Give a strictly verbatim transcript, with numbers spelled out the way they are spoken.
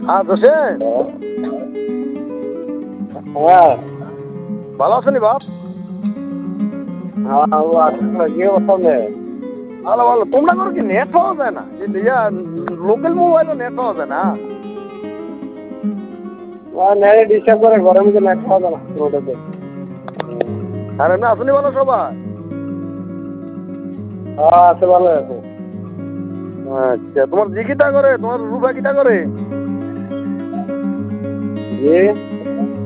আচ্ছা সে হ্যাঁ ভালো আছেনি বাপ? হ্যাঁ ও আসলে কি অবস্থা নেই? ভালো ভালো। তোমরা করে কি নেট পাওয়া যায় না? ইয়া লোকাল মোবাইলও নেট পাওয়া যায় না? নেট ডিস্টার্ব করে ঘরের মধ্যে নেট পাওয়া যায় না রোডেতে। আরে না আসনি ভালো সবাই? হ্যাঁ আছে ভালো আছে। আচ্ছা তোমার জি কিটা করে? তোমার রূপা কিটা করে? জি